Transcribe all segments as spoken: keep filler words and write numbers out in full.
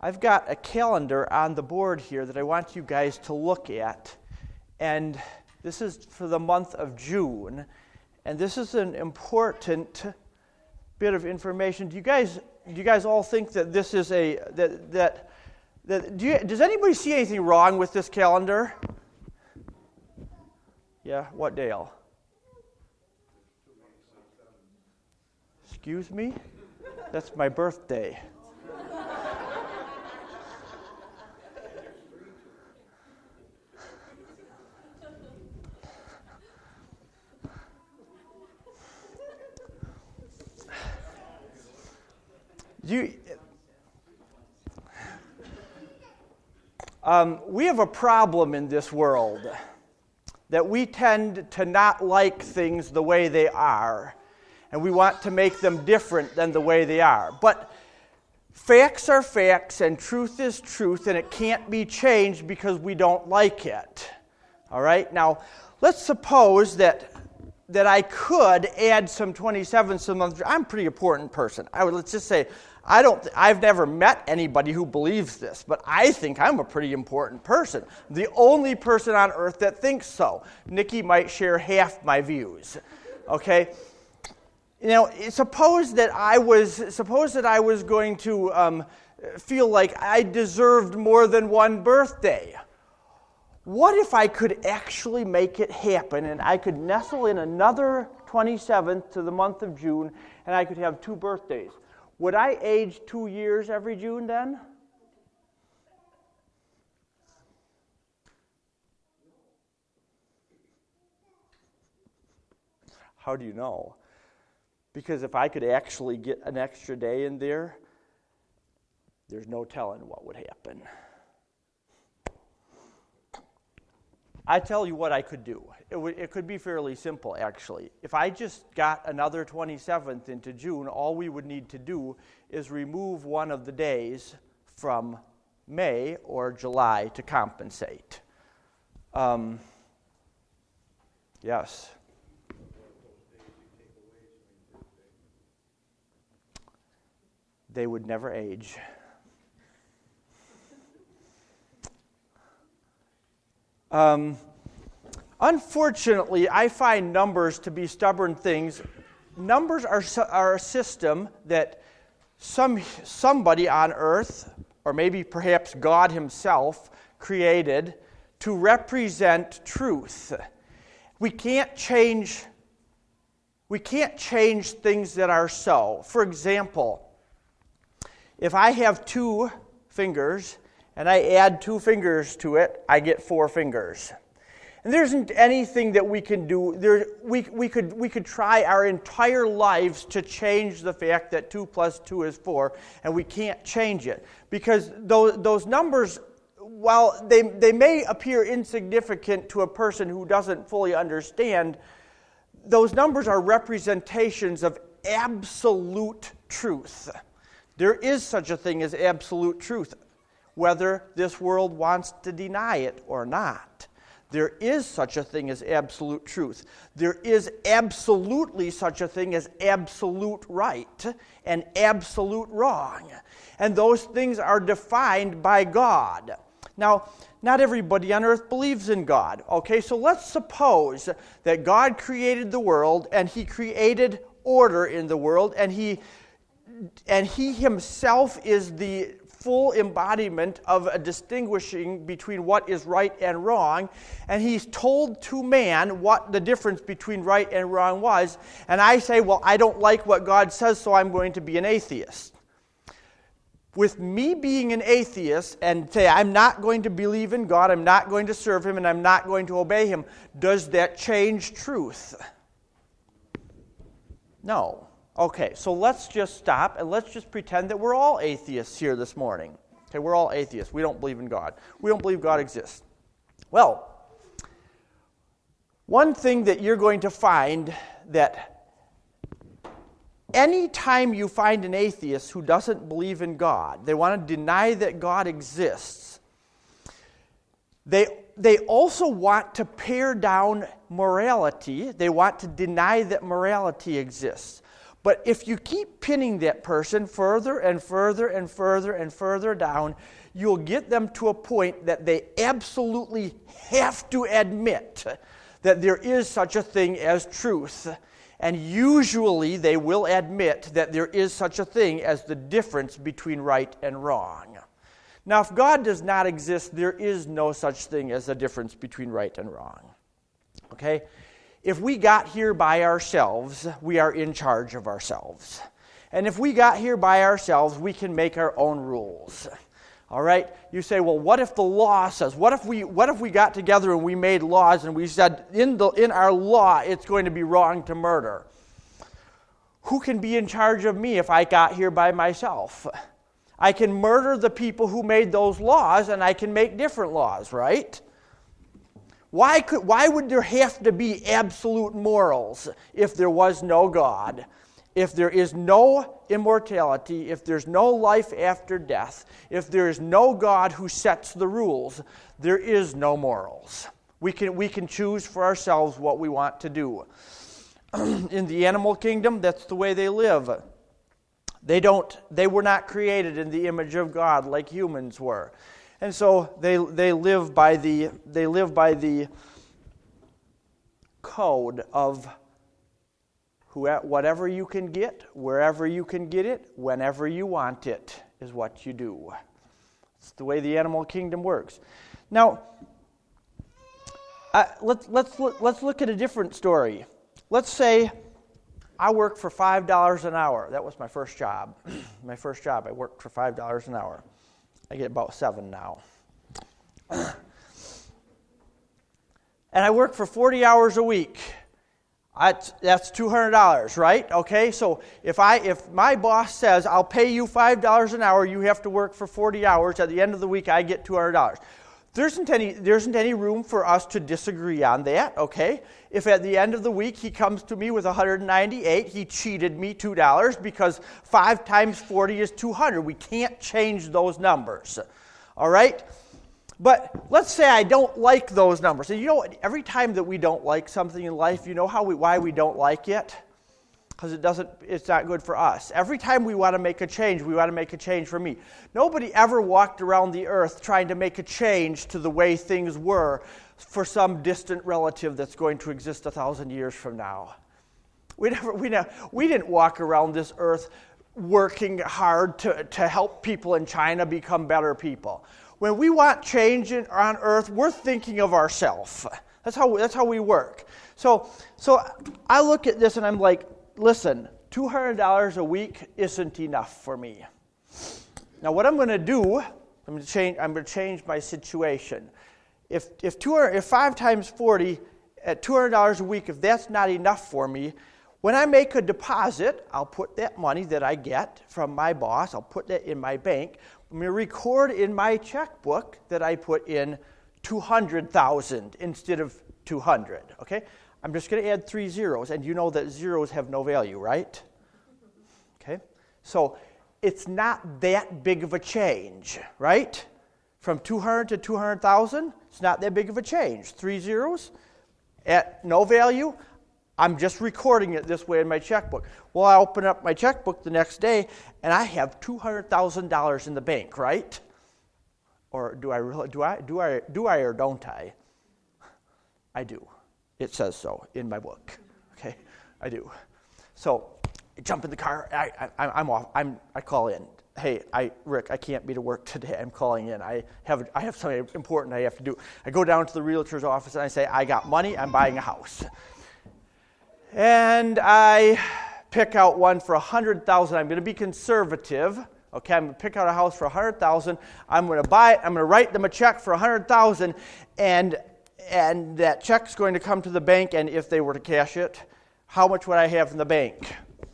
I've got a calendar on the board here that I want you guys to look at. And this is for the month of June. And this is an important bit of information. Do you guys do you guys all think that this is a that that that do you, does anybody see anything wrong with this calendar? Yeah, what, Dale? Excuse me? That's my birthday. You, um, we have a problem in this world that we tend to not like things the way they are, and we want to make them different than the way they are. But facts are facts, and truth is truth, and it can't be changed because we don't like it. All right? Now, let's suppose that that I could add some twenty-sevens to the month. I'm a pretty important person. I would let's just say I don't. I've never met anybody who believes this, but I think I'm a pretty important person. The only person on earth that thinks so. Nikki might share half my views. Okay. You know, suppose that I was suppose that I was going to um, feel like I deserved more than one birthday. What if I could actually make it happen and I could nestle in another twenty-seventh to the month of June and I could have two birthdays? Would I age two years every June then? How do you know? Because if I could actually get an extra day in there, there's no telling what would happen. I tell you what I could do. It, w- it could be fairly simple, actually. If I just got another twenty-seventh into June, all we would need to do is remove one of the days from May or July to compensate. Um, yes. They would never age. Um, unfortunately, I find numbers to be stubborn things. Numbers are, are a system that some somebody on earth, or maybe perhaps God himself, created to represent truth. We can't change, we can't change things that are so. For example, if I have two fingers and I add two fingers to it, I get four fingers. And there isn't anything that we can do. There, we, we, could, we could try our entire lives to change the fact that two plus two is four, and we can't change it. Because those, those numbers, while they, they may appear insignificant to a person who doesn't fully understand, those numbers are representations of absolute truth. There is such a thing as absolute truth, whether this world wants to deny it or not. There is such a thing as absolute truth. There is absolutely such a thing as absolute right and absolute wrong. And those things are defined by God. Now, not everybody on earth believes in God. Okay, so let's suppose that God created the world and he created order in the world, and he and he himself is the full embodiment of a distinguishing between what is right and wrong, and he's told to man what the difference between right and wrong was, and I say, well, I don't like what God says, so I'm going to be an atheist. With me being an atheist and say, I'm not going to believe in God, I'm not going to serve him, and I'm not going to obey him, does that change truth? No. Okay, so let's just stop and let's just pretend that we're all atheists here this morning. Okay, we're all atheists. We don't believe in God. We don't believe God exists. Well, one thing that you're going to find that any time you find an atheist who doesn't believe in God, they want to deny that God exists, they They also want to pare down morality. They want to deny that morality exists. But if you keep pinning that person further and further and further and further down, you'll get them to a point that they absolutely have to admit that there is such a thing as truth. And usually they will admit that there is such a thing as the difference between right and wrong. Now, if God does not exist, there is no such thing as a difference between right and wrong. Okay? If we got here by ourselves, we are in charge of ourselves. And if we got here by ourselves, we can make our own rules. All right? You say, well, what if the law says? What if we what if we got together and we made laws and we said in the in our law it's going to be wrong to murder? Who can be in charge of me if I got here by myself? I can murder the people who made those laws and I can make different laws, right? Why could why would there have to be absolute morals if there was no God? If there is no immortality, if there's no life after death, if there is no God who sets the rules, there is no morals. We can, we can choose for ourselves what we want to do. In the animal kingdom, that's the way they live. They don't, they were not created in the image of God like humans were. And so they they live by the they live by the code of whatever you can get, wherever you can get it, whenever you want it, is what you do. It's the way the animal kingdom works. Now, uh, let's let's look, let's look at a different story. Let's say I work for five dollars an hour. That was my first job. my first job, I worked for five dollars an hour. I get about seven now. And I work for forty hours a week. That's, that's two hundred dollars, right? Okay, so if I if my boss says, I'll pay you five dollars an hour, you have to work for forty hours, at the end of the week I get two hundred dollars. There isn't any, there isn't any room for us to disagree on that, okay? If at the end of the week he comes to me with one hundred ninety-eight, he cheated me two dollars because five times forty is two hundred. We can't change those numbers, all right? But let's say I don't like those numbers. And you know what? Every time that we don't like something in life, you know how we, why we don't like it? Because it doesn't, it's not good for us. Every time we want to make a change, we want to make a change for me. Nobody ever walked around the earth trying to make a change to the way things were for some distant relative that's going to exist a thousand years from now. We never, we never, we didn't walk around this earth working hard to, to help people in China become better people. When we want change in, on earth, we're thinking of ourselves. That's how that's how we work. So so I look at this and I'm like, listen, two hundred dollars a week isn't enough for me. Now what I'm going to do, I'm going to change. I'm going to change my situation. If if two hundred, if five times forty at two hundred dollars a week, if that's not enough for me, when I make a deposit, I'll put that money that I get from my boss. I'll put that in my bank. I'm going to record in my checkbook that I put in two hundred thousand instead of two hundred, okay? I'm just going to add three zeros, and you know that zeros have no value, right? Okay? So it's not that big of a change, right? From two hundred to two hundred thousand, it's not that big of a change. Three zeros at no value. I'm just recording it this way in my checkbook. Well, I open up my checkbook the next day, and I have two hundred thousand dollars in the bank, right? Or do I really? Do I? Do I? Do I or don't I? I do. It says so in my book. Okay, I do. So, I jump in the car. I, I, I'm off. I'm. I call in. Hey, I Rick, I can't be to work today. I'm calling in. I have. I have something important I have to do. I go down to the realtor's office and I say, I got money. I'm buying a house. And I pick out one for one hundred thousand dollars. I'm going to be conservative. Okay, I'm going to pick out a house for one hundred thousand dollars. I'm going to buy it. I'm going to write them a check for one hundred thousand dollars. And, and that check's going to come to the bank. And if they were to cash it, how much would I have in the bank?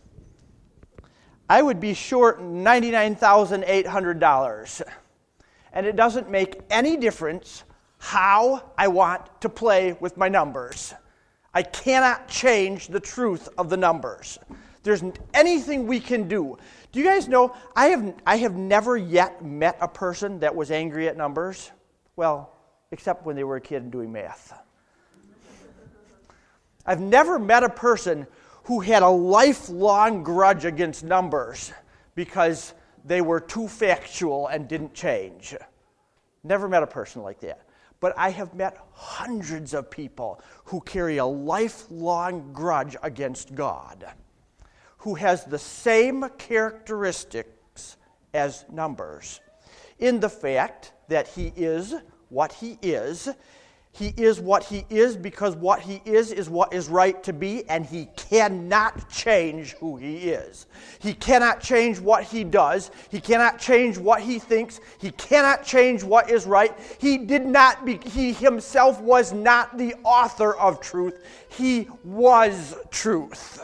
I would be short ninety-nine thousand eight hundred dollars. And it doesn't make any difference how I want to play with my numbers. I cannot change the truth of the numbers. There isn't anything we can do. Do you guys know, I have I have never yet met a person that was angry at numbers. Well, except when they were a kid and doing math. I've never met a person who had a lifelong grudge against numbers because they were too factual and didn't change. Never met a person like that. But I have met hundreds of people who carry a lifelong grudge against God, who has the same characteristics as numbers, in the fact that he is what he is. He is what he is because what he is is what is right to be, and he cannot change who he is. He cannot change what he does. He cannot change what he thinks. He cannot change what is right. He did not be, he himself was not the author of truth. He was truth.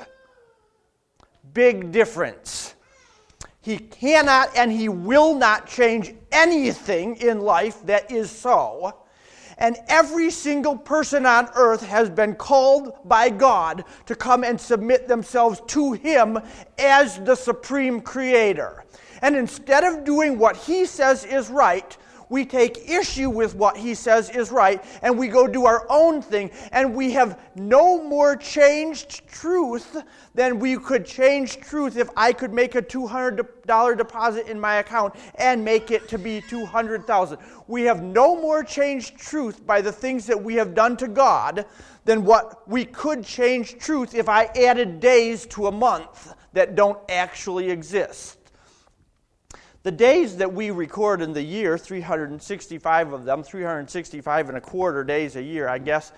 Big difference. He cannot and he will not change anything in life that is so. And every single person on earth has been called by God to come and submit themselves to him as the supreme creator. And instead of doing what he says is right, we take issue with what he says is right, and we go do our own thing, and we have no more changed truth than we could change truth if I could make a two hundred dollars deposit in my account and make it to be two hundred thousand dollars. We have no more changed truth by the things that we have done to God than what we could change truth if I added days to a month that don't actually exist. The days that we record in the year, three hundred sixty-five of them, three hundred sixty-five and a quarter days a year, I guess,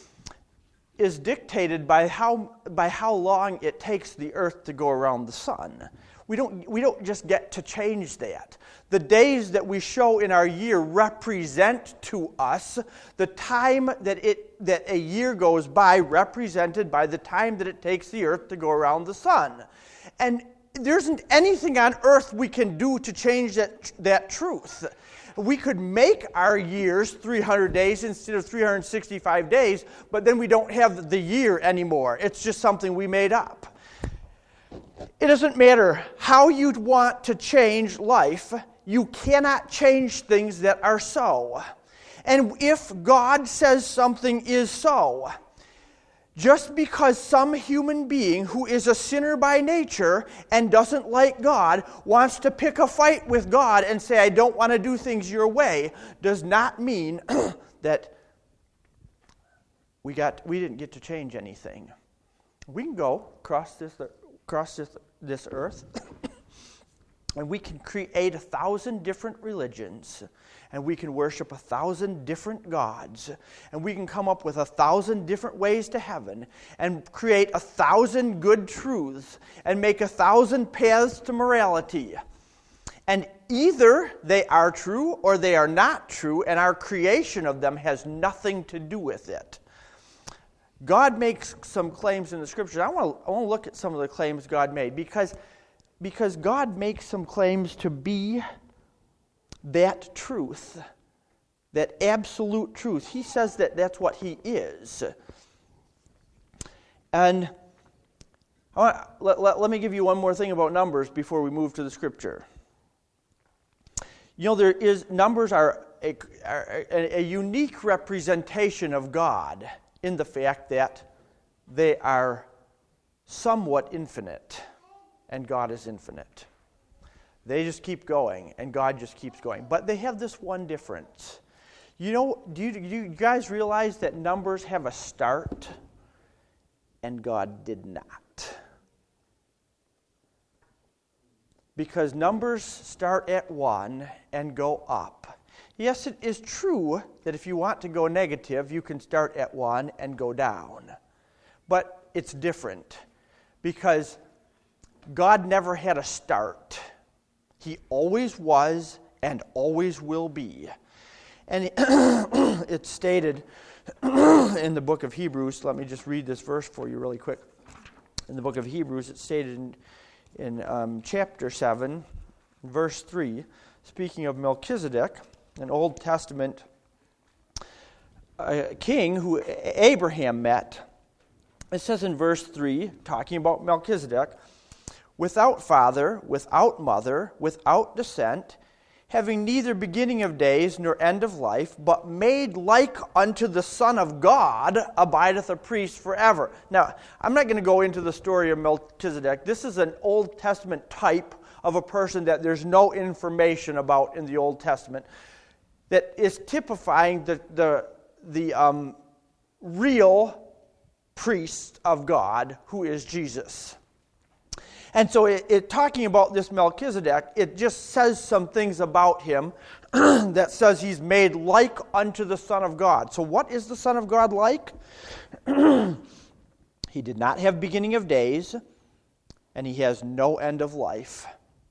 is dictated by how by how long it takes the earth to go around the sun. We don't we don't just get to change that. The days that we show in our year represent to us the time that it that a year goes by, represented by the time that it takes the earth to go around the sun. And there isn't anything on earth we can do to change that, that truth. We could make our years three hundred days instead of three hundred sixty-five days, but then we don't have the year anymore. It's just something we made up. It doesn't matter how you'd want to change life, you cannot change things that are so. And if God says something is so, just because some human being who is a sinner by nature and doesn't like God wants to pick a fight with God and say, I don't want to do things your way, does not mean that we got we didn't get to change anything. We can go across this across this, this earth and we can create a thousand different religions. And we can worship a thousand different gods. And we can come up with a thousand different ways to heaven. And create a thousand good truths. And make a thousand paths to morality. And either they are true or they are not true. And our creation of them has nothing to do with it. God makes some claims in the Scriptures. I want to, I want to look at some of the claims God made. Because, because God makes some claims to be that truth, that absolute truth. He says that that's what he is. And I want, let, let, let me give you one more thing about numbers before we move to the Scripture. You know, there is numbers are a, are a, a unique representation of God in the fact that they are somewhat infinite, and God is infinite. They just keep going, and God just keeps going. But they have this one difference. You know, do you, do you guys realize that numbers have a start, and God did not? Because numbers start at one and go up. Yes, it is true that if you want to go negative, you can start at one and go down. But it's different, because God never had a start. He always was and always will be. And it's stated in the book of Hebrews. Let me just read this verse for you really quick. In the book of Hebrews, it's stated in, in um, chapter seven, verse three, speaking of Melchizedek, an Old Testament uh, king who Abraham met. It says in verse three, talking about Melchizedek, without father, without mother, without descent, having neither beginning of days nor end of life, but made like unto the Son of God, abideth a priest forever. Now, I'm not going to go into the story of Melchizedek. This is an Old Testament type of a person that there's no information about in the Old Testament, that is typifying the, the, the um, real priest of God, who is Jesus. And so it, it talking about this Melchizedek, it just says some things about him that says he's made like unto the Son of God. So what is the Son of God like? He did not have beginning of days, and he has no end of life.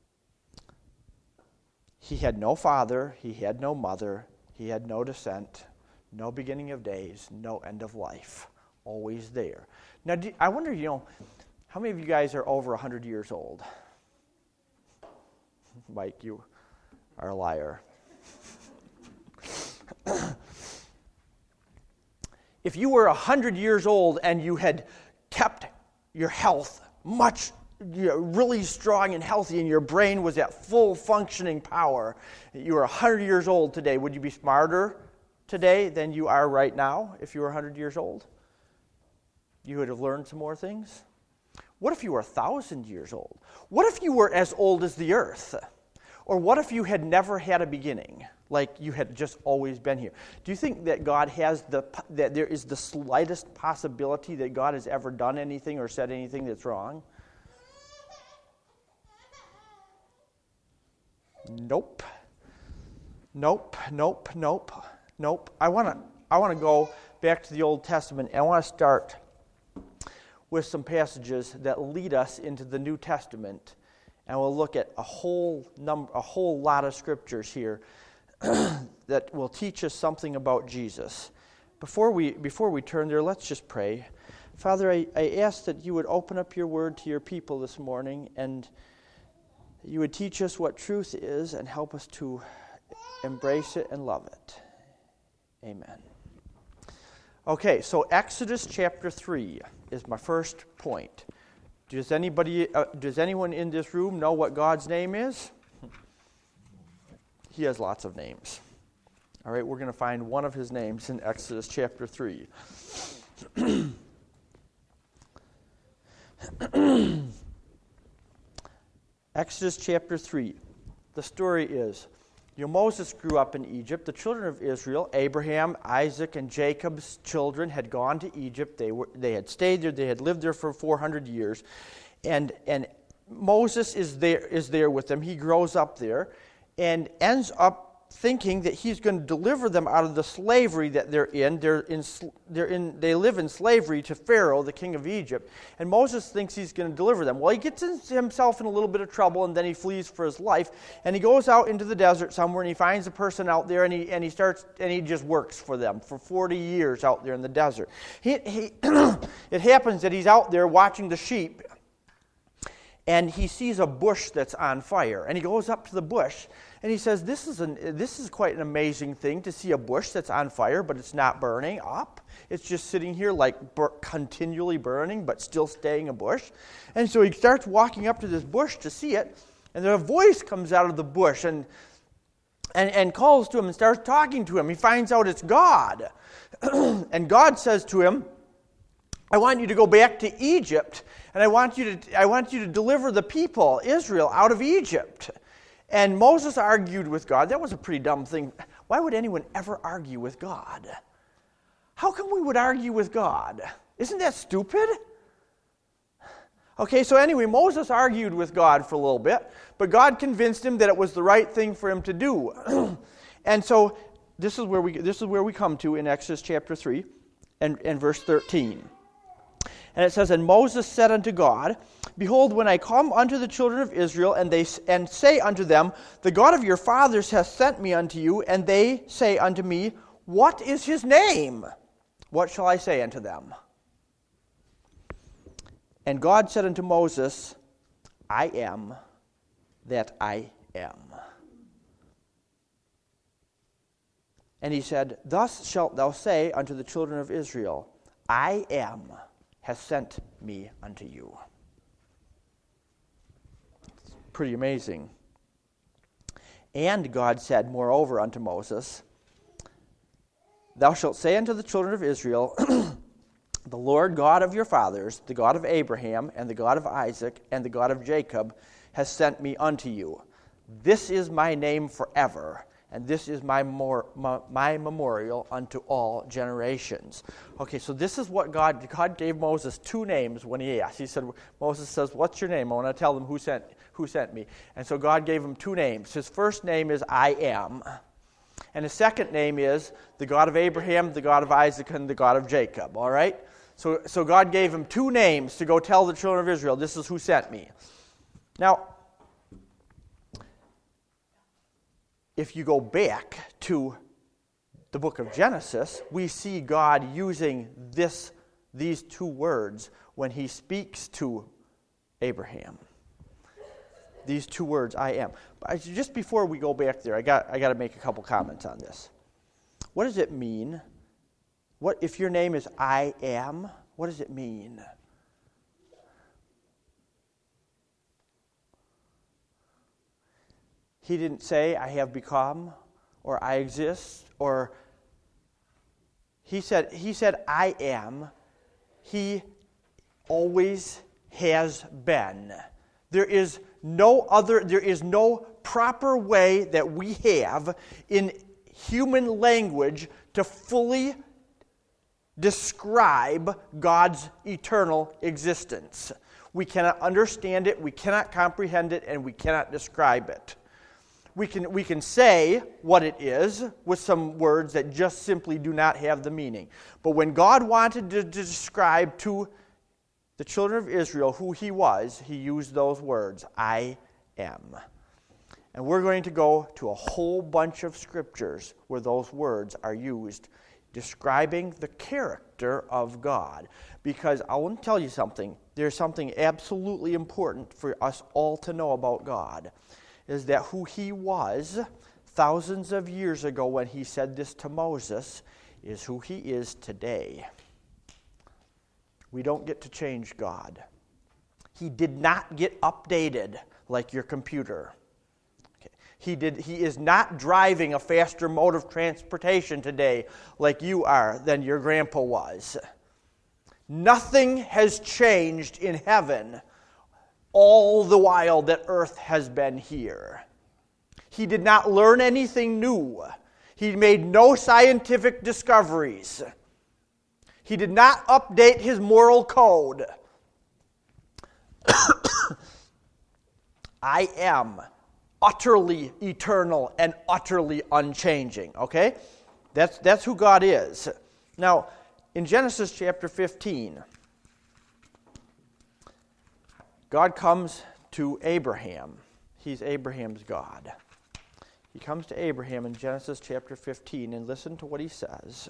He had no father, he had no mother, he had no descent, no beginning of days, no end of life. Always there. Now, do, I wonder, you know, how many of you guys are over one hundred years old? Mike, you are a liar. If you were one hundred years old and you had kept your health much, you know, really strong and healthy, and your brain was at full functioning power, you were one hundred years old today, would you be smarter today than you are right now if you were one hundred years old? You would have learned some more things? What if you were a thousand years old? What if you were as old as the earth? Or what if you had never had a beginning, like you had just always been here? Do you think that God has the, that there is the slightest possibility that God has ever done anything or said anything that's wrong? Nope. Nope, nope, nope, nope. I want to I want to go back to the Old Testament, and I want to start with some passages that lead us into the New Testament, and we'll look at a whole number, a whole lot of scriptures here that will teach us something about Jesus. Before we before we turn there, let's just pray. Father, I, I ask that you would open up your word to your people this morning, and you would teach us what truth is and help us to embrace it and love it. Amen. Okay, so Exodus chapter three is my first point. Does anybody, uh, does anyone in this room know what God's name is? He has lots of names. All right, we're going to find one of his names in Exodus chapter three. Exodus chapter three. The story is, you know, Moses grew up in Egypt. The children of Israel, Abraham, Isaac, and Jacob's children had gone to Egypt. They were they had stayed there. They had lived there for four hundred years. And and Moses is there is there with them. He grows up there and ends up thinking that he's going to deliver them out of the slavery that they're in. They're in they're in they live in slavery to Pharaoh, the king of Egypt. And Moses thinks he's going to deliver them. Well, he gets himself in a little bit of trouble, and then he flees for his life. And he goes out into the desert somewhere, and he finds a person out there, and he and he starts and he just works for them for forty years out there in the desert. He, he it happens that he's out there watching the sheep, and he sees a bush that's on fire, and he goes up to the bush. And he says, this is an this is quite an amazing thing to see a bush that's on fire, but it's not burning up. It's just sitting here like bur- continually burning, but still staying a bush. And so he starts walking up to this bush to see it, and then a voice comes out of the bush and and, and calls to him and starts talking to him. He finds out it's God. And God says to him, I want you to go back to Egypt, and I want you to I want you to deliver the people, Israel, out of Egypt. And Moses argued with God. That was a pretty dumb thing. Why would anyone ever argue with God? How come we would argue with God? Isn't that stupid? Okay, so anyway, Moses argued with God for a little bit, but God convinced him that it was the right thing for him to do. And so this is where we this is where we come to in Exodus chapter three and, and verse thirteen. And it says, and Moses said unto God, behold, when I come unto the children of Israel, and they and say unto them, the God of your fathers hath sent me unto you, and they say unto me, what is his name? What shall I say unto them? And God said unto Moses, I am that I am. And he said, thus shalt thou say unto the children of Israel, I am has sent me unto you. It's pretty amazing. And God said, moreover, unto Moses, Thou shalt say unto the children of Israel, The Lord God of your fathers, the God of Abraham, and the God of Isaac, and the God of Jacob, has sent me unto you. This is my name forever, and this is my, mor- my, my memorial unto all generations. Okay, so this is what God, God gave Moses two names when he asked. He said, Moses says, what's your name? I want to tell them who sent, who sent me. And so God gave him two names. His first name is I Am. And his second name is the God of Abraham, the God of Isaac, and the God of Jacob. All right? So, so God gave him two names to go tell the children of Israel, this is who sent me. Now, if you go back to the book of Genesis, we see God using this, these two words when he speaks to Abraham. These two words, I am. But just before we go back there, I got I got to make a couple comments on this. What does it mean? What if your name is I am? What does it mean? He didn't say, I have become, or I exist, or he said, he said, I am. He always has been. There is no other, there is no proper way that we have in human language to fully describe God's eternal existence. We cannot understand it, we cannot comprehend it, and we cannot describe it. We can, we can say what it is with some words that just simply do not have the meaning. But when God wanted to, to describe to the children of Israel who he was, he used those words, I am. And we're going to go to a whole bunch of scriptures where those words are used describing the character of God. Because I want to tell you something. There's something absolutely important for us all to know about God. Is that who he was thousands of years ago when he said this to Moses is who he is today. We don't get to change God. He did not get updated like your computer. Okay. He did. He is not driving a faster mode of transportation today like you are than your grandpa was. Nothing has changed in heaven all the while that earth has been here. He did not learn anything new. He made no scientific discoveries. He did not update his moral code. I am utterly eternal and utterly unchanging. Okay? That's, that's who God is. Now, in Genesis chapter fifteen, God comes to Abraham. He's Abraham's God. He comes to Abraham in Genesis chapter fifteen, and listen to what he says.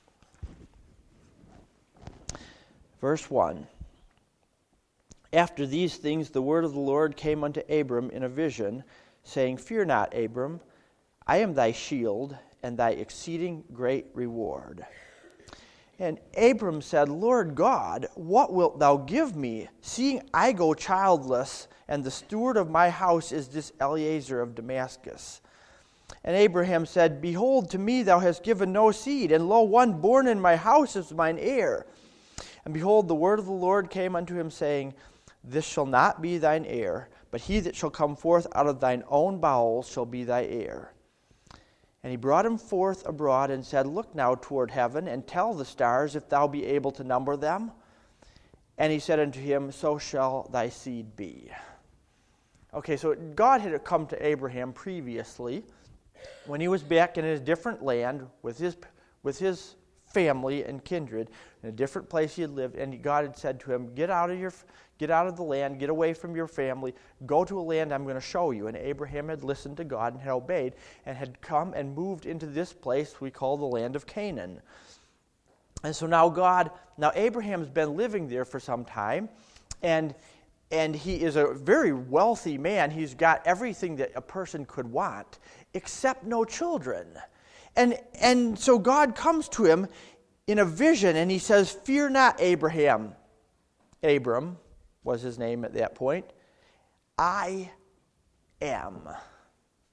Verse one. After these things the word of the Lord came unto Abram in a vision, saying, Fear not, Abram, I am thy shield and thy exceeding great reward. And Abram said, Lord God, what wilt thou give me, seeing I go childless, and the steward of my house is this Eliezer of Damascus? And Abraham said, Behold, to me thou hast given no seed, and lo, one born in my house is mine heir. And behold, the word of the Lord came unto him, saying, This shall not be thine heir, but he that shall come forth out of thine own bowels shall be thy heir. And he brought him forth abroad and said, Look now toward heaven, and tell the stars, if thou be able to number them. And he said unto him, So shall thy seed be. Okay, so God had come to Abraham previously, when he was back in his different land with his with his family and kindred, in a different place he had lived, and God had said to him, Get out of your Get out of the land, get away from your family, go to a land I'm going to show you. And Abraham had listened to God and had obeyed, and had come and moved into this place we call the land of Canaan. And so now God, now Abraham's been living there for some time, and and he is a very wealthy man. He's got everything that a person could want, except no children. And and so God comes to him in a vision, and he says, Fear not, Abraham. Abram was his name at that point. I am. That's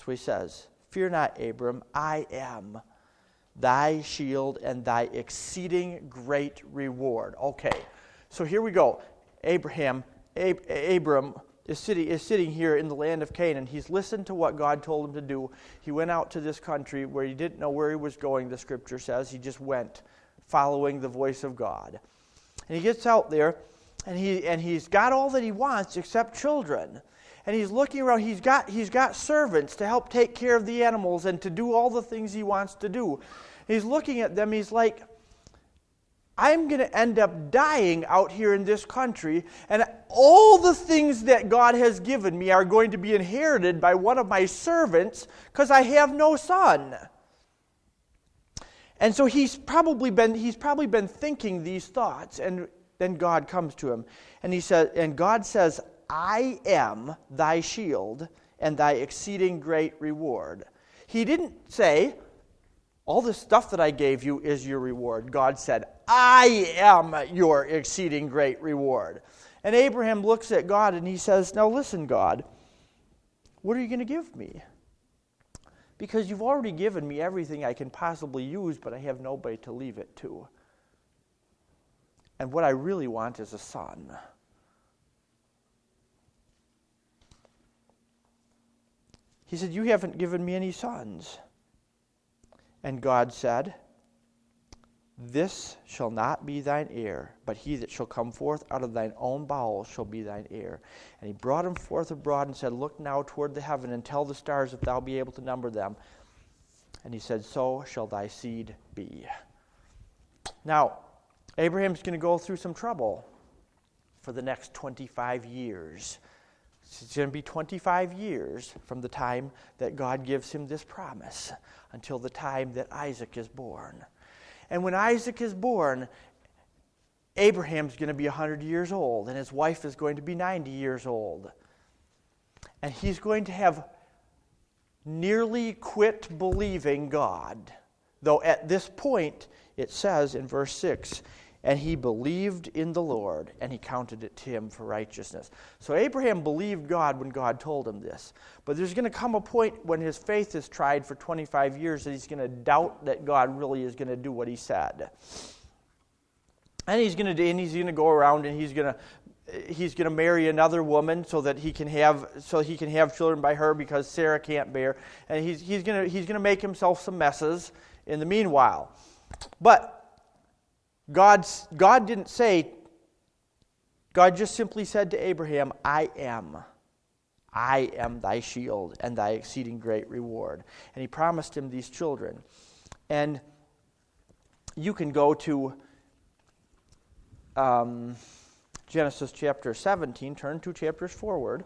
That's what he says. Fear not, Abram, I am thy shield and thy exceeding great reward. Okay, so here we go. Abraham, Ab- Abram is sitting, is sitting here in the land of Canaan. He's listened to what God told him to do. He went out to this country where he didn't know where he was going, the scripture says. He just went following the voice of God. And he gets out there, and he and he's got all that he wants except children. And he's looking around. He's got he's got servants to help take care of the animals and to do all the things he wants to do. He's looking at them. He's like, I'm going to end up dying out here in this country, and all the things that God has given me are going to be inherited by one of my servants because I have no son. And so he's probably been he's probably been thinking these thoughts, and then God comes to him, and he says, and God says, I am thy shield and thy exceeding great reward. He didn't say, all the stuff that I gave you is your reward. God said, I am your exceeding great reward. And Abraham looks at God and he says, now listen, God, what are you going to give me? Because you've already given me everything I can possibly use, but I have nobody to leave it to. And what I really want is a son. He said, you haven't given me any sons. And God said, this shall not be thine heir, but he that shall come forth out of thine own bowels shall be thine heir. And he brought him forth abroad and said, look now toward the heaven and tell the stars if thou be able to number them. And he said, so shall thy seed be. Now, Abraham's going to go through some trouble for the next twenty-five years. It's going to be twenty-five years from the time that God gives him this promise until the time that Isaac is born. And when Isaac is born, Abraham's going to be one hundred years old, and his wife is going to be ninety years old. And he's going to have nearly quit believing God. Though at this point, it says in verse six, and he believed in the Lord, and he counted it to him for righteousness. So Abraham believed God when God told him this. But there's going to come a point when his faith is tried for twenty-five years that he's going to doubt that God really is going to do what he said. And he's going to and he's going to go around and he's going to he's going to marry another woman so that he can have so he can have children by her because Sarah can't bear. And he's he's going to he's going to make himself some messes in the meanwhile. But God's, God didn't say, God just simply said to Abraham, I am. I am thy shield and thy exceeding great reward. And he promised him these children. And you can go to um, Genesis chapter seventeen, turn two chapters forward.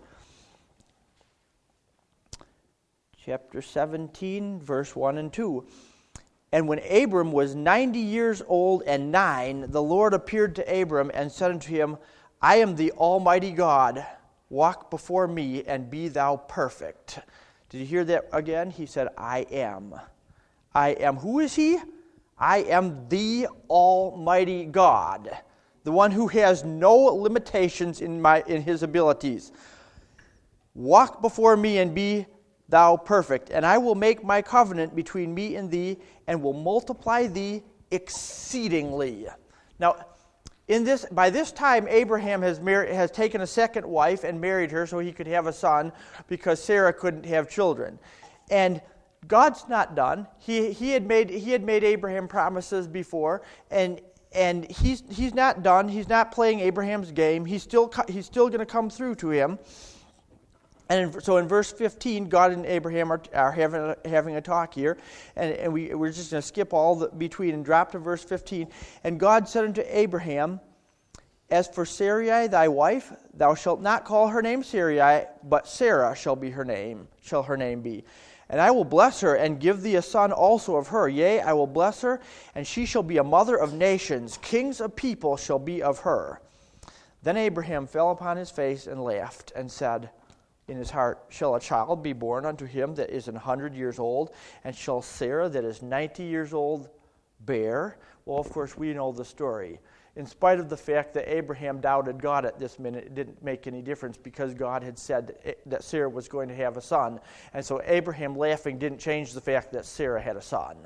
Chapter seventeen, verse one and two. And when Abram was ninety years old and nine, the Lord appeared to Abram and said unto him, I am the Almighty God. Walk before me and be thou perfect. Did you hear that again? He said, I am. I am. Who is he? I am the Almighty God, the one who has no limitations in my in his abilities. Walk before me and be thou perfect, and I will make my covenant between me and thee, and will multiply thee exceedingly. Now, in this, by this time, Abraham has mar- has taken a second wife and married her so he could have a son, because Sarah couldn't have children. And God's not done. He he had made he had made Abraham promises before, and and he's he's not done. He's not playing Abraham's game. He's still he's still going to come through to him. And in, so in verse fifteen, God and Abraham are, are having, a, having a talk here. And, and we, we're just going to skip all the between and drop to verse fifteen. And God said unto Abraham, as for Sarai thy wife, thou shalt not call her name Sarai, but Sarah shall be her name, shall her name be. And I will bless her, and give thee a son also of her. Yea, I will bless her, and she shall be a mother of nations. Kings of people shall be of her. Then Abraham fell upon his face and laughed, and said in his heart, shall a child be born unto him that is an hundred years old? And shall Sarah that is ninety years old bear? Well, of course, we know the story. in spite of the fact that Abraham doubted God at this minute. It didn't make any difference because God had said that Sarah was going to have a son. And so Abraham laughing didn't change the fact that Sarah had a son.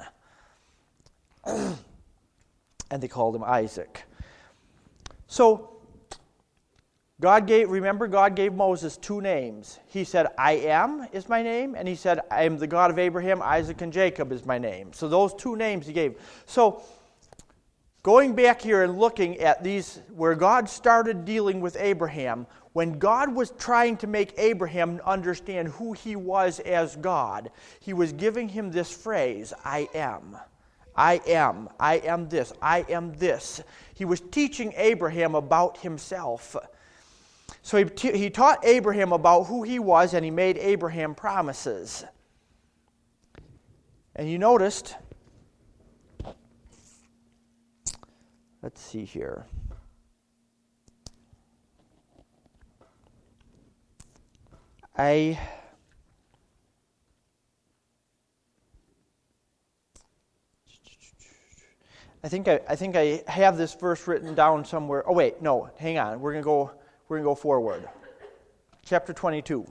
And they called him Isaac. So, God gave, remember, God gave Moses two names. He said, I am is my name, and he said, I am the God of Abraham, Isaac, and Jacob is my name. So those two names he gave. So, going back here and looking at these, where God started dealing with Abraham, when God was trying to make Abraham understand who he was as God, he was giving him this phrase, I am. I am. I am this. I am this. He was teaching Abraham about himself. So he, t- he taught Abraham about who he was, and he made Abraham promises. And you noticed, let's see here. I... I think I, I think I have this verse written down somewhere. Oh wait, no, hang on. We're gonna go. We're gonna go forward. Chapter twenty-two.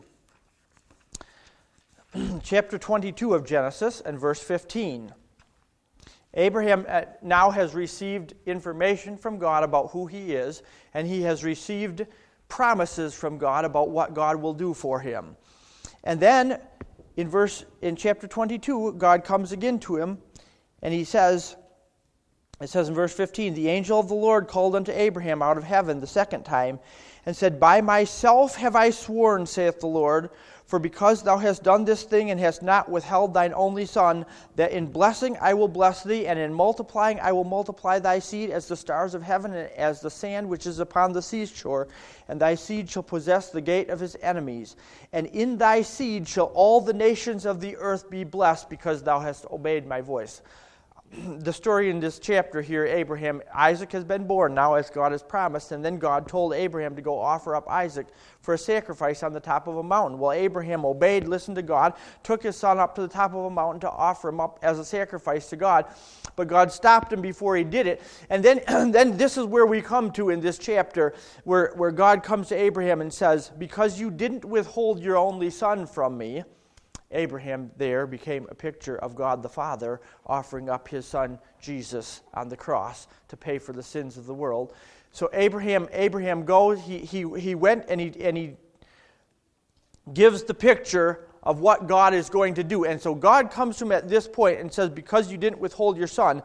Chapter twenty-two of Genesis and verse fifteen. Abraham now has received information from God about who he is, and he has received promises from God about what God will do for him. And then in verse in chapter twenty-two, God comes again to him, and he says. It says in verse fifteen, the angel of the Lord called unto Abraham out of heaven the second time, and said, By myself have I sworn, saith the Lord, for because thou hast done this thing, and hast not withheld thine only son, that in blessing I will bless thee, and in multiplying I will multiply thy seed as the stars of heaven, and as the sand which is upon the seashore, and thy seed shall possess the gate of his enemies. And in thy seed shall all the nations of the earth be blessed, because thou hast obeyed my voice. The story in this chapter here, Abraham, Isaac has been born now as God has promised, and then God told Abraham to go offer up Isaac for a sacrifice on the top of a mountain. Well, Abraham obeyed, listened to God, took his son up to the top of a mountain to offer him up as a sacrifice to God, but God stopped him before he did it. And then, and then this is where we come to in this chapter, where, where God comes to Abraham and says, because you didn't withhold your only son from me, Abraham there became a picture of God the Father offering up his son Jesus on the cross to pay for the sins of the world. So Abraham Abraham goes, he he he went and he and he gives the picture of what God is going to do. And so God comes to him at this point and says, because you didn't withhold your son,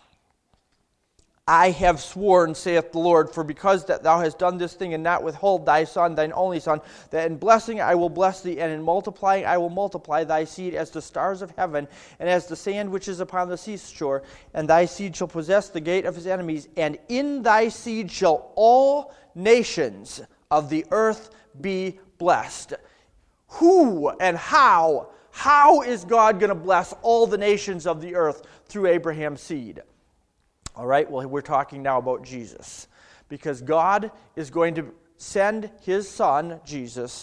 I have sworn, saith the Lord, for because that thou hast done this thing and not withhold thy son, thine only son, that in blessing I will bless thee, and in multiplying I will multiply thy seed as the stars of heaven, and as the sand which is upon the seashore, and thy seed shall possess the gate of his enemies, and in thy seed shall all nations of the earth be blessed. Who and how? How is God going to bless all the nations of the earth through Abraham's seed? All right, well, we're talking now about Jesus. Because God is going to send his son, Jesus,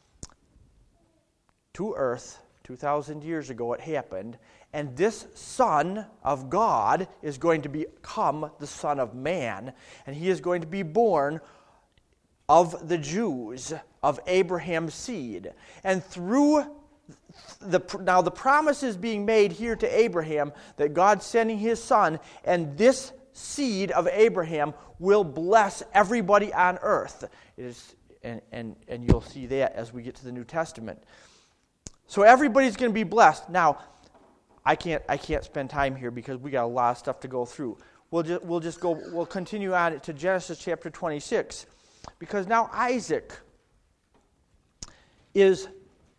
to earth. two thousand years ago it happened. And this Son of God is going to become the Son of Man. And he is going to be born of the Jews, of Abraham's seed. And through The, now the promise is being made here to Abraham that God's sending his son, and this seed of Abraham will bless everybody on earth. It is, and, and, and you'll see that as we get to the New Testament. So everybody's going to be blessed. Now, I can't I can't spend time here because we got a lot of stuff to go through. We'll just we'll just go we'll continue on to Genesis chapter twenty-six, because now Isaac is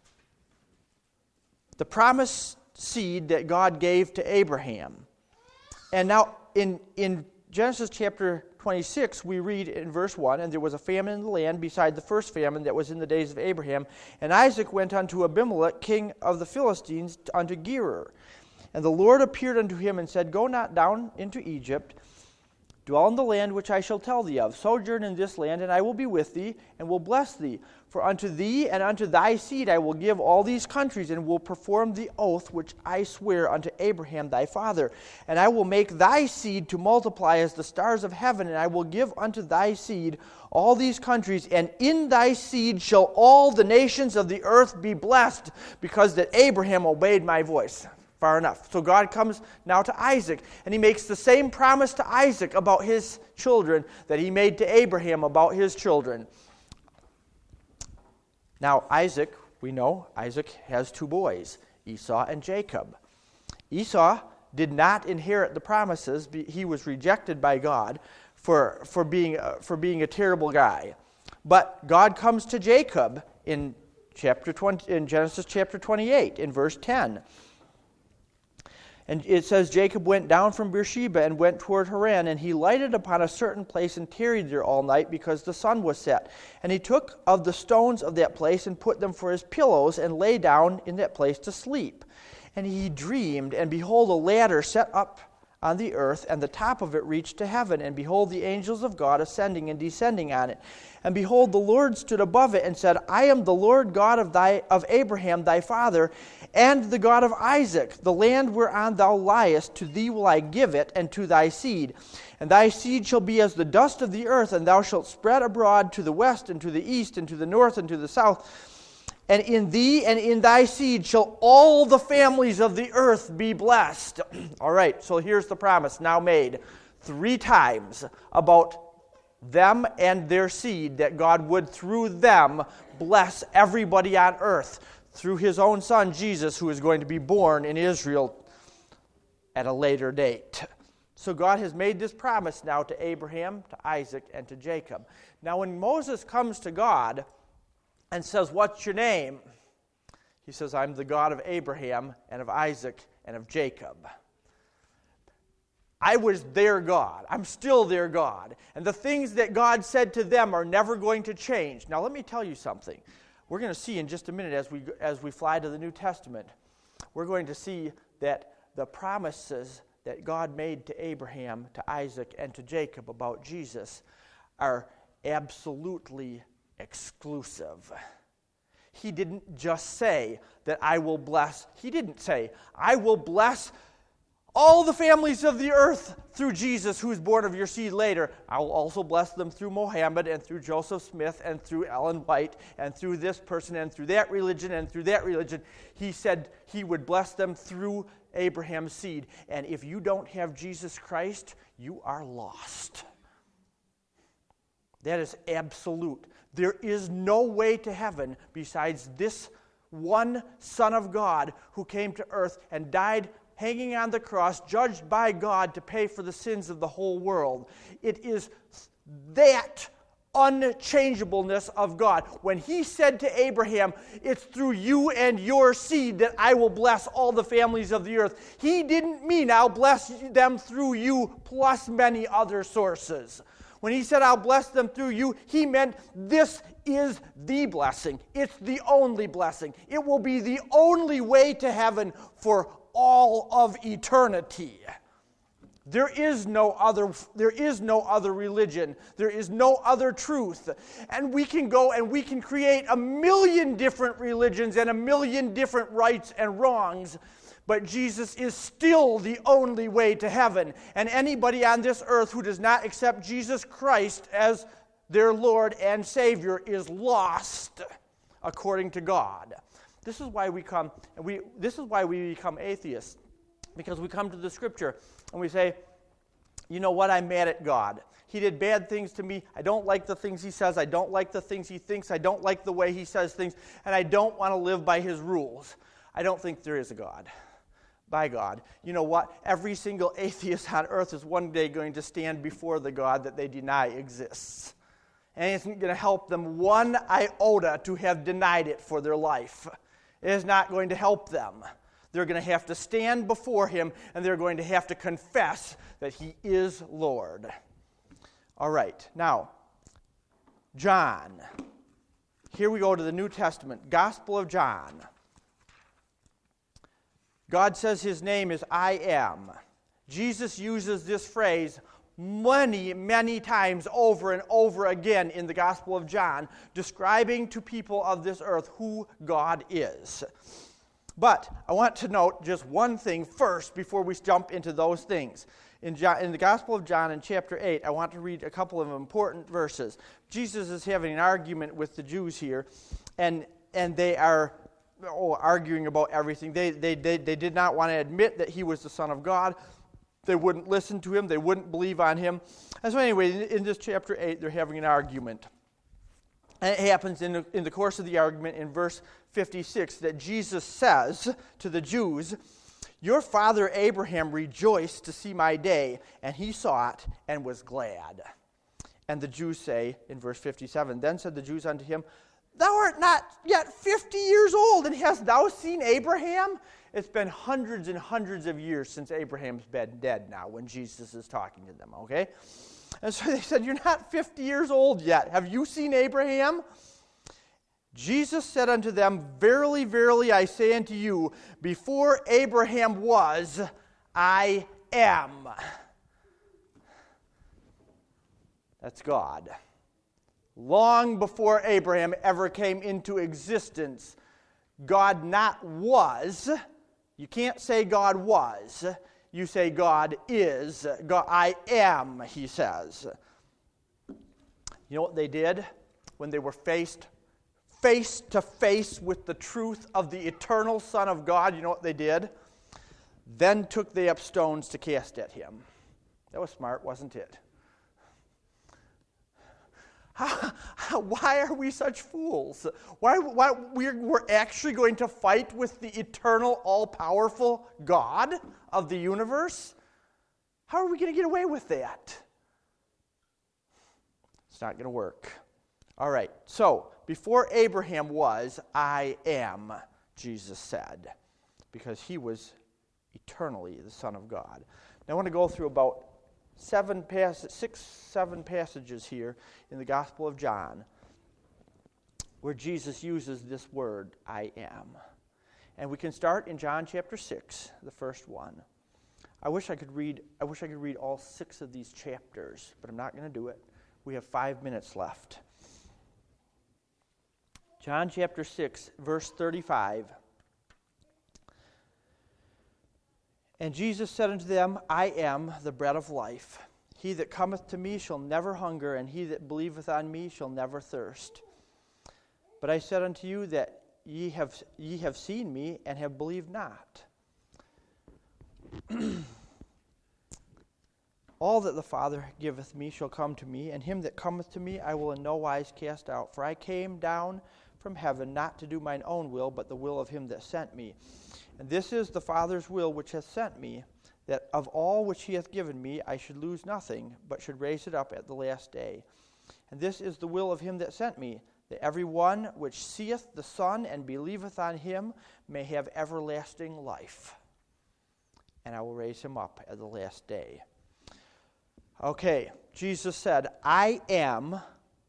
the promised seed that God gave to Abraham. And now in, in Genesis chapter twenty-six, we read in verse one, and there was a famine in the land beside the first famine that was in the days of Abraham. And Isaac went unto Abimelech, king of the Philistines, unto Gerar. And the Lord appeared unto him and said, Go not down into Egypt, dwell in the land which I shall tell thee of. Sojourn in this land, and I will be with thee, and will bless thee. For unto thee and unto thy seed I will give all these countries, and will perform the oath which I swear unto Abraham thy father. And I will make thy seed to multiply as the stars of heaven, and I will give unto thy seed all these countries, and in thy seed shall all the nations of the earth be blessed, because that Abraham obeyed my voice. Far enough. So God comes now to Isaac, and he makes the same promise to Isaac about his children that he made to Abraham about his children. Now, Isaac, we know, Isaac has two boys, Esau and Jacob. Esau did not inherit the promises. He was rejected by God for, for, being, uh, for being a terrible guy. But God comes to Jacob in, chapter twenty, in Genesis chapter twenty-eight, in verse ten. And it says, Jacob went down from Beersheba and went toward Haran, and he lighted upon a certain place and tarried there all night, because the sun was set. And he took of the stones of that place and put them for his pillows, and lay down in that place to sleep. And he dreamed, and behold, a ladder set up on the earth, and the top of it reached to heaven. And behold, the angels of God ascending and descending on it. And behold, the Lord stood above it and said, I am the Lord God of thy of Abraham thy father, and the God of Isaac. The land whereon thou liest, to thee will I give it, and to thy seed. And thy seed shall be as the dust of the earth, and thou shalt spread abroad to the west, and to the east, and to the north, and to the south. And in thee and in thy seed shall all the families of the earth be blessed. All right, so here's the promise now made three times about them and their seed, that God would through them bless everybody on earth through his own son Jesus, who is going to be born in Israel at a later date. So God has made this promise now to Abraham, to Isaac, and to Jacob. Now when Moses comes to God and says, what's your name? He says, I'm the God of Abraham and of Isaac and of Jacob. I was their God. I'm still their God. And the things that God said to them are never going to change. Now let me tell you something. We're going to see in just a minute as we as we fly to the New Testament, we're going to see that the promises that God made to Abraham, to Isaac, and to Jacob about Jesus are absolutely exclusive. He didn't just say that I will bless. He didn't say, I will bless all the families of the earth through Jesus, who is born of your seed later. I will also bless them through Mohammed and through Joseph Smith and through Ellen White and through this person and through that religion and through that religion. He said he would bless them through Abraham's seed. And if you don't have Jesus Christ, you are lost. That is absolute. There is no way to heaven besides this one Son of God who came to earth and died hanging on the cross, judged by God to pay for the sins of the whole world. It is that unchangeableness of God. When he said to Abraham, it's through you and your seed that I will bless all the families of the earth, he didn't mean I'll bless them through you plus many other sources. When he said, I'll bless them through you, he meant this is the blessing. It's the only blessing. It will be the only way to heaven for all of eternity. There is no other, there is no other religion. There is no other truth. And we can go and we can create a million different religions and a million different rights and wrongs, but Jesus is still the only way to heaven. And anybody on this earth who does not accept Jesus Christ as their Lord and Savior is lost according to God. This is why we come, and we. This is why we become atheists, because we come to the Scripture and we say, you know what, I'm mad at God. He did bad things to me. I don't like the things he says. I don't like the things he thinks. I don't like the way he says things, and I don't want to live by his rules. I don't think there is a God. By God. You know what? Every single atheist on earth is one day going to stand before the God that they deny exists. And it isn't going to help them one iota to have denied it for their life. It is not going to help them. They're going to have to stand before him, and they're going to have to confess that he is Lord. All right. Now, John. Here we go to the New Testament. Gospel of John. God says his name is I am. Jesus uses this phrase many, many times over and over again in the Gospel of John, describing to people of this earth who God is. But I want to note just one thing first before we jump into those things. In, John, in the Gospel of John in chapter eight, I want to read a couple of important verses. Jesus is having an argument with the Jews here, and and they are oh, arguing about everything. They, they, they, they did not want to admit that he was the Son of God. They wouldn't listen to him. They wouldn't believe on him. And so anyway, in, in this chapter eight, they're having an argument. And it happens in the, in the course of the argument in verse fifty-six that Jesus says to the Jews, "Your father Abraham rejoiced to see my day, and he saw it and was glad." And the Jews say in verse fifty-seven, "Then said the Jews unto him, Thou art not yet fifty years old, and hast thou seen Abraham?" It's been hundreds and hundreds of years since Abraham's been dead now when Jesus is talking to them, okay? And so they said, "You're not fifty years old yet. Have you seen Abraham?" Jesus said unto them, "Verily, verily, I say unto you, before Abraham was, I am." That's God. Long before Abraham ever came into existence, God not was. You can't say God was. You say God is. God, I am, he says. You know what they did when they were faced face to face with the truth of the eternal Son of God? You know what they did? Then took they up stones to cast at him. That was smart, wasn't it? How, how, why are we such fools? Why, why we're, we're actually going to fight with the eternal, all-powerful God of the universe? How are we going to get away with that? It's not going to work. All right, so before Abraham was, I am, Jesus said, because he was eternally the Son of God. Now I want to go through about Seven pass- six, seven passages here in the Gospel of John where Jesus uses this word, I am. And we can start in John chapter six, the first one. I wish I could read I wish I could read all six of these chapters, but I'm not going to do it. We have five minutes left. John chapter six, verse thirty-five. And Jesus said unto them, I am the bread of life. He that cometh to me shall never hunger, and he that believeth on me shall never thirst. But I said unto you that ye have ye have seen me, and have believed not. All that the Father giveth me shall come to me, and him that cometh to me I will in no wise cast out. For I came down from heaven not to do mine own will, but the will of him that sent me. And this is the Father's will which hath sent me, that of all which he hath given me I should lose nothing, but should raise it up at the last day. And this is the will of him that sent me, that every one which seeth the Son and believeth on him may have everlasting life. And I will raise him up at the last day. Okay, Jesus said, I am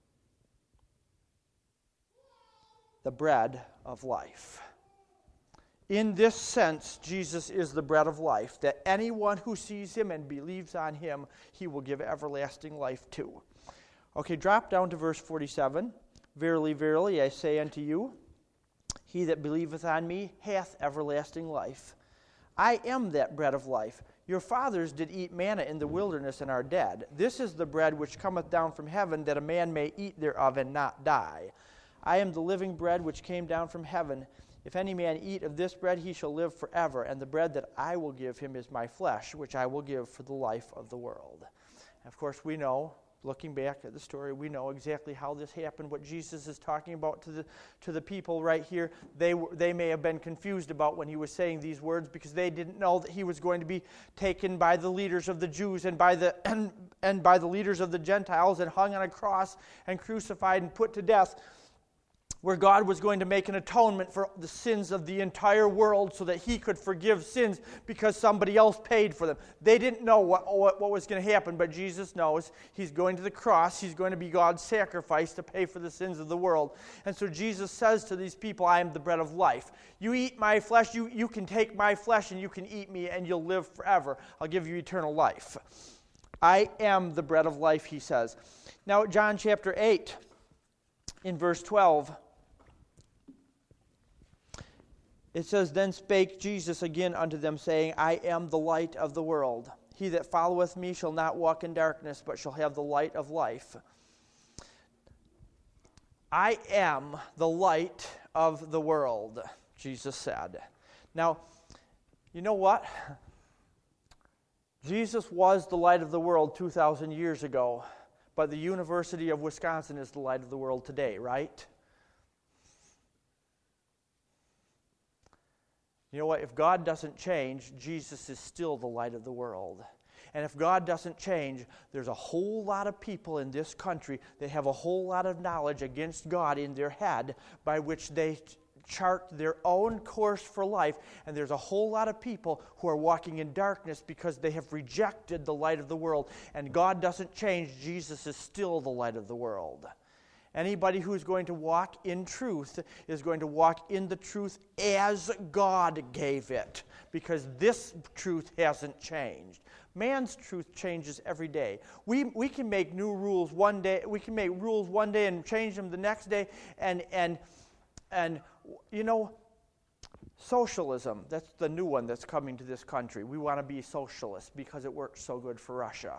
the bread of life. In this sense, Jesus is the bread of life, that anyone who sees him and believes on him, he will give everlasting life to. Okay, drop down to verse forty-seven. Verily, verily, I say unto you, he that believeth on me hath everlasting life. I am that bread of life. Your fathers did eat manna in the wilderness and are dead. This is the bread which cometh down from heaven, that a man may eat thereof and not die. I am the living bread which came down from heaven. If any man eat of this bread, he shall live forever. And the bread that I will give him is my flesh, which I will give for the life of the world. And of course, we know, looking back at the story, we know exactly how this happened, what Jesus is talking about to the to the people right here. They were, they may have been confused about when he was saying these words, because they didn't know that he was going to be taken by the leaders of the Jews and by the and, and by the leaders of the Gentiles and hung on a cross and crucified and put to death, where God was going to make an atonement for the sins of the entire world so that he could forgive sins because somebody else paid for them. They didn't know what, what, what was going to happen, but Jesus knows. He's going to the cross. He's going to be God's sacrifice to pay for the sins of the world. And so Jesus says to these people, I am the bread of life. You eat my flesh, you, you can take my flesh and you can eat me and you'll live forever. I'll give you eternal life. I am the bread of life, he says. Now, John chapter eight, in verse twelve, it says, Then spake Jesus again unto them, saying, I am the light of the world. He that followeth me shall not walk in darkness, but shall have the light of life. I am the light of the world, Jesus said. Now, you know what? Jesus was the light of the world two thousand years ago, but the University of Wisconsin is the light of the world today, right? You know what? If God doesn't change, Jesus is still the light of the world. And if God doesn't change, there's a whole lot of people in this country that have a whole lot of knowledge against God in their head by which they chart their own course for life. And there's a whole lot of people who are walking in darkness because they have rejected the light of the world. And God doesn't change. Jesus is still the light of the world. Anybody who's going to walk in truth is going to walk in the truth as God gave it, because this truth hasn't changed. Man's truth changes every day. We we can make new rules one day. We can make rules one day and change them the next day. And and and you know, socialism, that's the new one that's coming to this country. We want to be socialists because it works so good for Russia.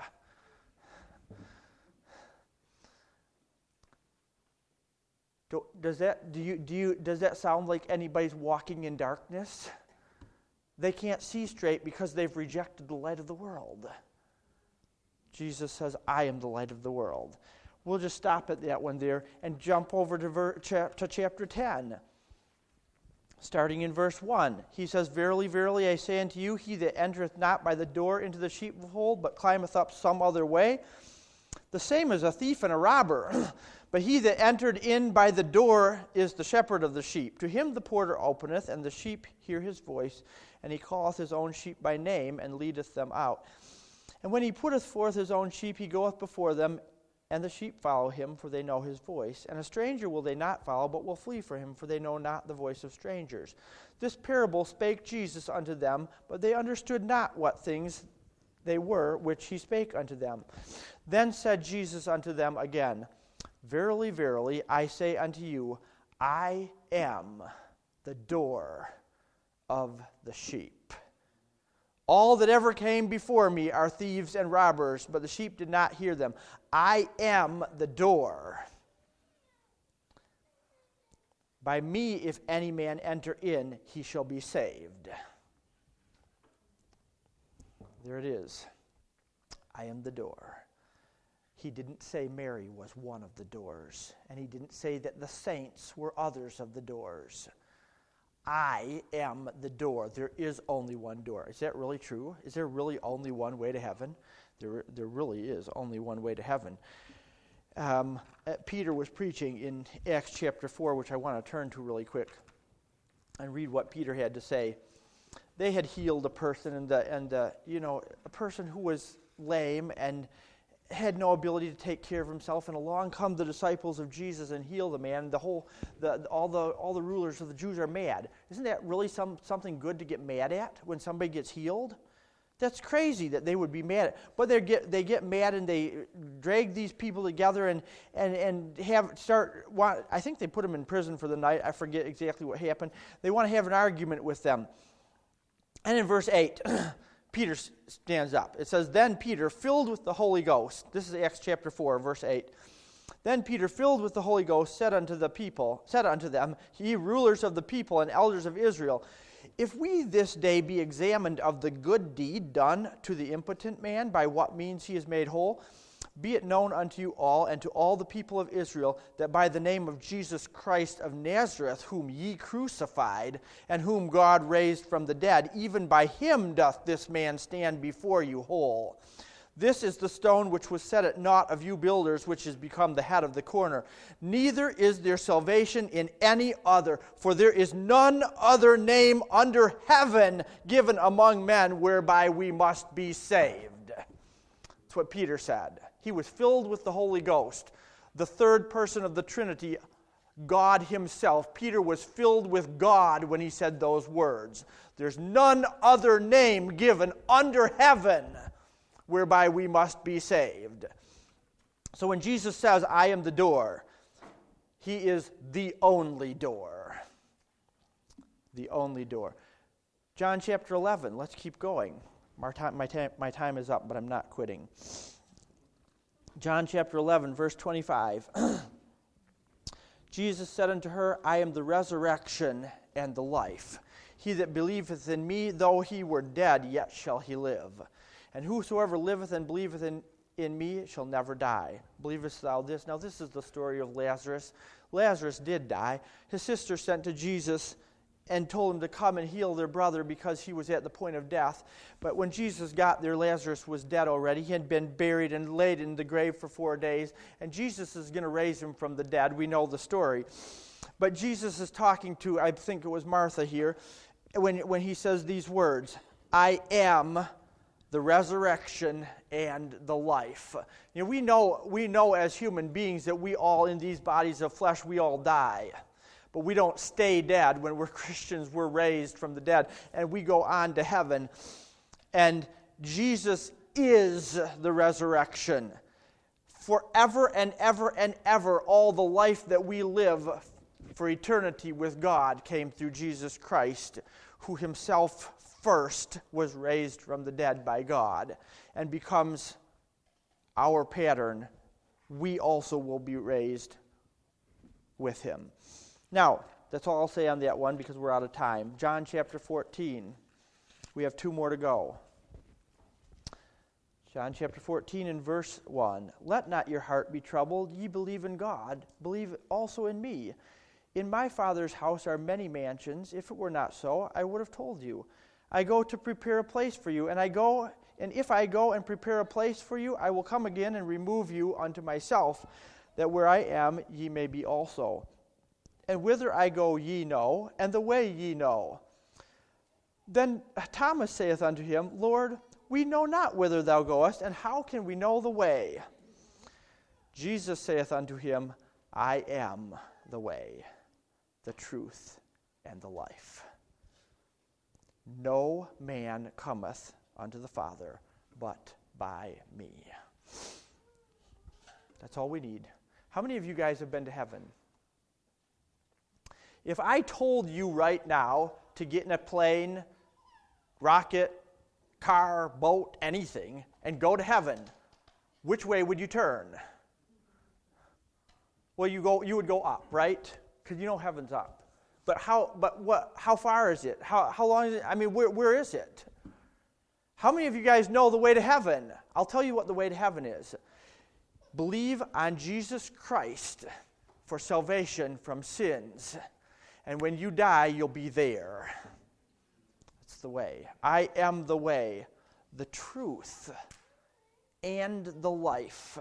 Do, does that do you do you does that sound like anybody's walking in darkness? They can't see straight because they've rejected the light of the world. Jesus says, I am the light of the world. We'll just stop at that one there and jump over to, ver, cha, to chapter ten. Starting in verse one. He says, Verily, verily, I say unto you, he that entereth not by the door into the sheepfold, but climbeth up some other way, the same as a thief and a robber. But he that entered in by the door is the shepherd of the sheep. To him the porter openeth, and the sheep hear his voice, and he calleth his own sheep by name, and leadeth them out. And when he putteth forth his own sheep, he goeth before them, and the sheep follow him, for they know his voice. And a stranger will they not follow, but will flee from him, for they know not the voice of strangers. This parable spake Jesus unto them, but they understood not what things they were which he spake unto them. Then said Jesus unto them again, Verily, verily, I say unto you, I am the door of the sheep. All that ever came before me are thieves and robbers, but the sheep did not hear them. I am the door. By me, if any man enter in, he shall be saved. There it is. I am the door. He didn't say Mary was one of the doors, and he didn't say that the saints were others of the doors. I am the door. There is only one door. Is that really true? Is there really only one way to heaven? There, there really is only one way to heaven. Um, Peter was preaching in Acts chapter four, which I want to turn to really quick and read what Peter had to say. They had healed a person, and the, and the, you know, a person who was lame and had no ability to take care of himself, and along come the disciples of Jesus and heal the man. The whole, the all the all the rulers of the Jews are mad. Isn't that really some something good to get mad at when somebody gets healed? That's crazy that they would be mad at. But they get they get mad and they drag these people together and and and have start. Want, I think they put them in prison for the night. I forget exactly what happened. They want to have an argument with them. And in verse eight. Peter stands up. It says, Then Peter, filled with the Holy Ghost, this is Acts chapter four, verse eight. Then Peter, filled with the Holy Ghost, said unto the people, said unto them, Ye rulers of the people and elders of Israel, if we this day be examined of the good deed done to the impotent man, by what means he is made whole, be it known unto you all and to all the people of Israel that by the name of Jesus Christ of Nazareth, whom ye crucified, and whom God raised from the dead, even by him doth this man stand before you whole. This is the stone which was set at naught of you builders, which is become the head of the corner. Neither is there salvation in any other, for there is none other name under heaven given among men whereby we must be saved. That's what Peter said. He was filled with the Holy Ghost, the third person of the Trinity, God himself. Peter was filled with God when he said those words. There's none other name given under heaven whereby we must be saved. So when Jesus says, I am the door, he is the only door. The only door. John chapter eleven, let's keep going. My time, my, time, my time is up, but I'm not quitting. John chapter eleven, verse twenty-five. Jesus said unto her, I am the resurrection and the life. He that believeth in me, though he were dead, yet shall he live. And whosoever liveth and believeth in, in me shall never die. Believest thou this? Now this is the story of Lazarus. Lazarus did die. His sister sent to Jesus and told him to come and heal their brother because he was at the point of death. But when Jesus got there, Lazarus was dead already. He had been buried and laid in the grave for four days. And Jesus is going to raise him from the dead. We know the story. But Jesus is talking to, I think it was Martha here, when, when he says these words, I am the resurrection and the life. You know, we know, we know as human beings that we all, in these bodies of flesh, we all die. But we don't stay dead. When we're Christians, we're raised from the dead, and we go on to heaven. And Jesus is the resurrection. Forever and ever and ever, all the life that we live for eternity with God came through Jesus Christ, who himself first was raised from the dead by God and becomes our pattern. We also will be raised with him. Now, that's all I'll say on that one because we're out of time. John chapter fourteen. We have two more to go. John chapter fourteen and verse one. Let not your heart be troubled. Ye believe in God. Believe also in me. In my Father's house are many mansions. If it were not so, I would have told you. I go to prepare a place for you. And I go, and if I go and prepare a place for you, I will come again and remove you unto myself, that where I am ye may be also. And whither I go ye know, and the way ye know. Then Thomas saith unto him, Lord, we know not whither thou goest, and how can we know the way? Jesus saith unto him, I am the way, the truth, and the life. No man cometh unto the Father but by me. That's all we need. How many of you guys have been to heaven? If I told you right now to get in a plane, rocket, car, boat, anything, and go to heaven, which way would you turn? Well, you go. You would go up, right? Because you know heaven's up. But how? But what? How far is it? How? How long is it? I mean, where? Where is it? How many of you guys know the way to heaven? I'll tell you what the way to heaven is. Believe on Jesus Christ for salvation from sins. And when you die, you'll be there. That's the way. I am the way, the truth, and the life.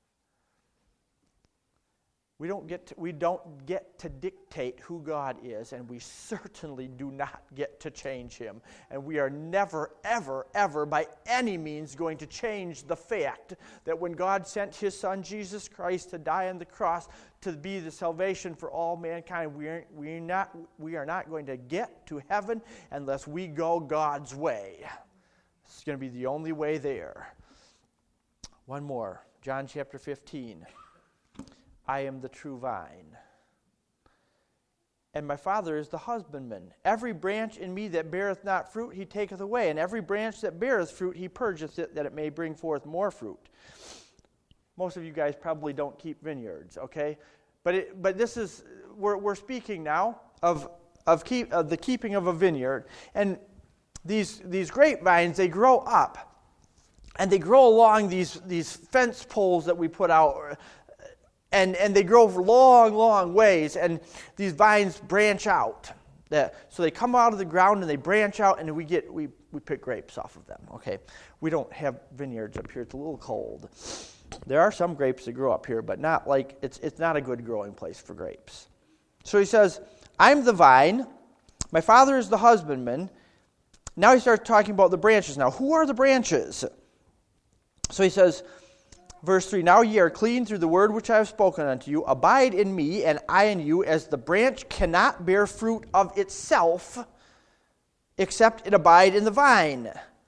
We don't get to, we don't get to dictate who God is, and we certainly do not get to change him. And we are never, ever, ever by any means going to change the fact that when God sent his Son Jesus Christ to die on the cross to be the salvation for all mankind, we are, we are not we are not going to get to heaven unless we go God's way. It's going to be the only way there. One more, John chapter fifteen. I am the true vine, and my Father is the husbandman. Every branch in me that beareth not fruit, he taketh away, and every branch that beareth fruit, he purgeth it, that it may bring forth more fruit. Most of you guys probably don't keep vineyards, okay? But it, but this is we're we're speaking now of of keep of the keeping of a vineyard, and these these grapevines, they grow up, and they grow along these these fence poles that we put out. And and they grow for long, long ways, and these vines branch out. So they come out of the ground and they branch out, and we get we, we pick grapes off of them. Okay, we don't have vineyards up here; it's a little cold. There are some grapes that grow up here, but not like it's it's not a good growing place for grapes. So he says, "I'm the vine, my Father is the husbandman." Now he starts talking about the branches. Now, who are the branches? So he says. Verse three, now ye are clean through the word which I have spoken unto you. Abide in me, and I in you, as the branch cannot bear fruit of itself, except it abide in the vine.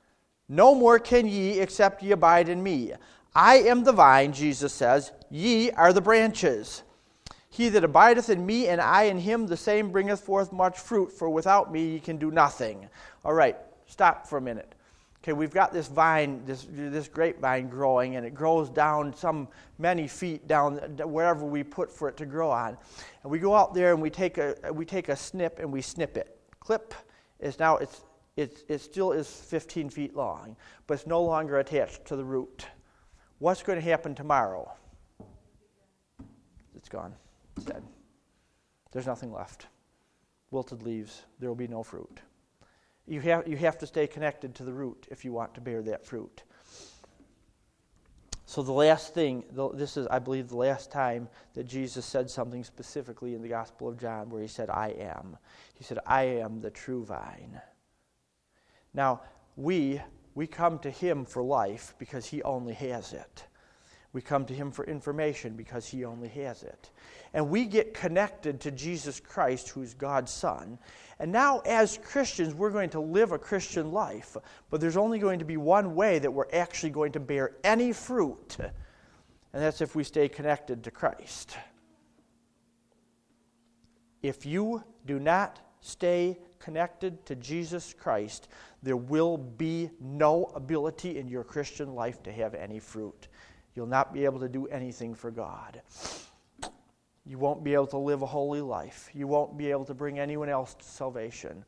No more can ye, except ye abide in me. I am the vine, Jesus says, ye are the branches. He that abideth in me, and I in him, the same bringeth forth much fruit, for without me ye can do nothing. All right, stop for a minute. Okay, we've got this vine, this this grapevine growing, and it grows down some many feet down wherever we put for it to grow on. And we go out there and we take a we take a snip and we snip it. Clip is now it's it's it still is fifteen feet long, but it's no longer attached to the root. What's going to happen tomorrow? It's gone. It's dead. There's nothing left. Wilted leaves. There will be no fruit. You have, you have to stay connected to the root if you want to bear that fruit. So the last thing, this is, I believe, the last time that Jesus said something specifically in the Gospel of John where he said, I am. He said, I am the true vine. Now, we, we come to him for life because he only has it. We come to him for information because he only has it. And we get connected to Jesus Christ, who's God's Son. And now, as Christians, we're going to live a Christian life. But there's only going to be one way that we're actually going to bear any fruit. And that's if we stay connected to Christ. If you do not stay connected to Jesus Christ, there will be no ability in your Christian life to have any fruit. You'll not be able to do anything for God. You won't be able to live a holy life. You won't be able to bring anyone else to salvation.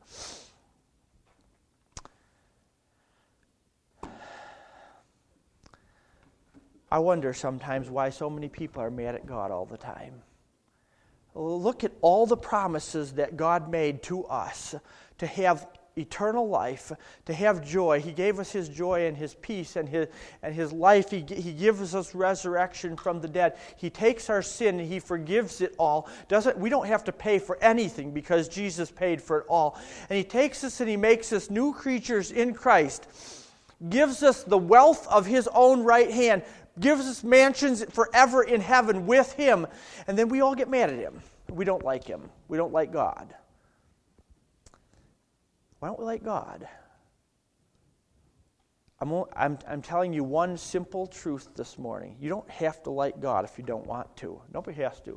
I wonder sometimes why so many people are mad at God all the time. Look at all the promises that God made to us to have eternal life, to have joy. He gave us his joy and his peace and his and his life. He, he gives us resurrection from the dead. He takes our sin and he forgives it all. Doesn't we don't have to pay for anything because Jesus paid for it all. And he takes us and he makes us new creatures in Christ. Gives us the wealth of his own right hand. Gives us mansions forever in heaven with him. And then we all get mad at him. We don't like him. We don't like God. Why don't we like God? I'm, I'm, I'm telling you one simple truth this morning. You don't have to like God if you don't want to. Nobody has to.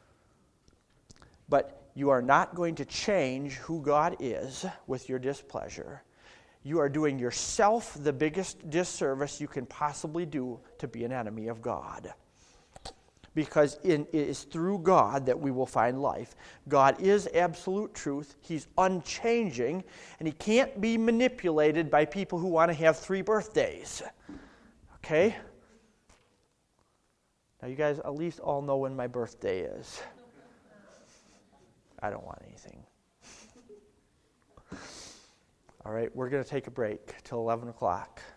But you are not going to change who God is with your displeasure. You are doing yourself the biggest disservice you can possibly do to be an enemy of God. Because in, it is through God that we will find life. God is absolute truth. He's unchanging. And he can't be manipulated by people who want to have three birthdays. Okay? Now you guys at least all know when my birthday is. I don't want anything. All right, we're going to take a break till eleven o'clock.